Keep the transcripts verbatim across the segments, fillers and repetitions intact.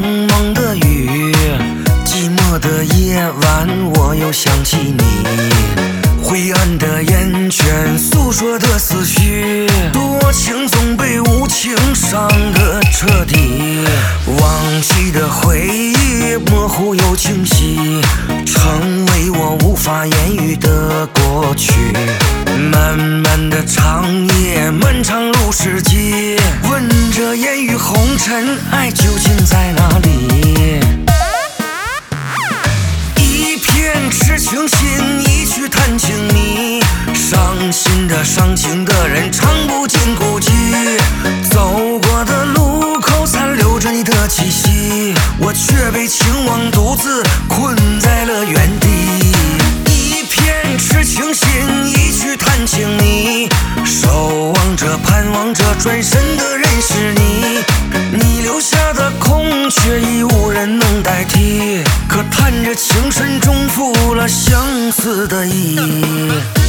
蒙的雨，寂寞的夜晚，我又想起你。灰暗的眼圈，诉说的思绪，多情总被无情伤得彻底。往昔的回忆，模糊又清晰，成为我无法言语的过去。漫漫的长夜，漫长路世纪，问着烟雨红尘，爱究竟在哪里？一片痴情心，一曲弹情迷，伤心的伤情的人，唱不尽孤寂。走过的路口，残留着你的气息，我却被情网独自困在了原地。一片痴情心，一曲弹情迷，守望着盼望着，转身的人是你。你留下的空缺，已无人能代替，可叹着情深终负了相思的意义。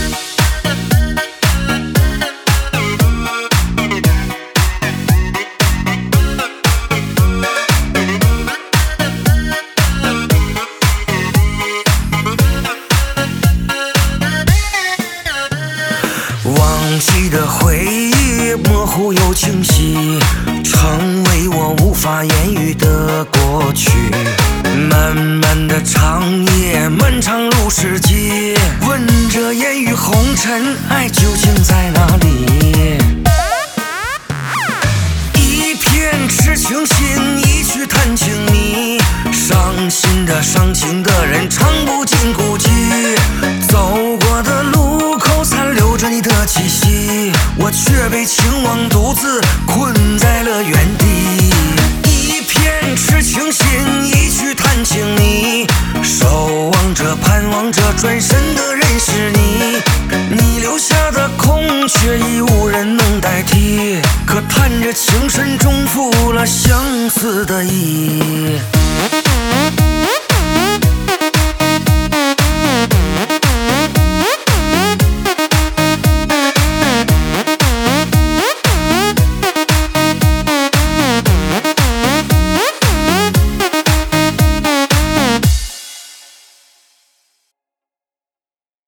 往昔的回忆，模糊又清晰，成为我无法言语的过去。漫漫的长夜，漫长路世纪，问着烟雨红尘，爱究竟在哪里？一片痴情心，一曲弹情迷，伤心的伤情的人，唱不尽孤寂。走过的路口，残留着你的气息，我却被情网独自困在了原地。一片痴情心，一曲弹情迷，守望着盼望着，转身的人是你。你留下的空缺，已无人能代替，可叹着情深终负了相思的意义。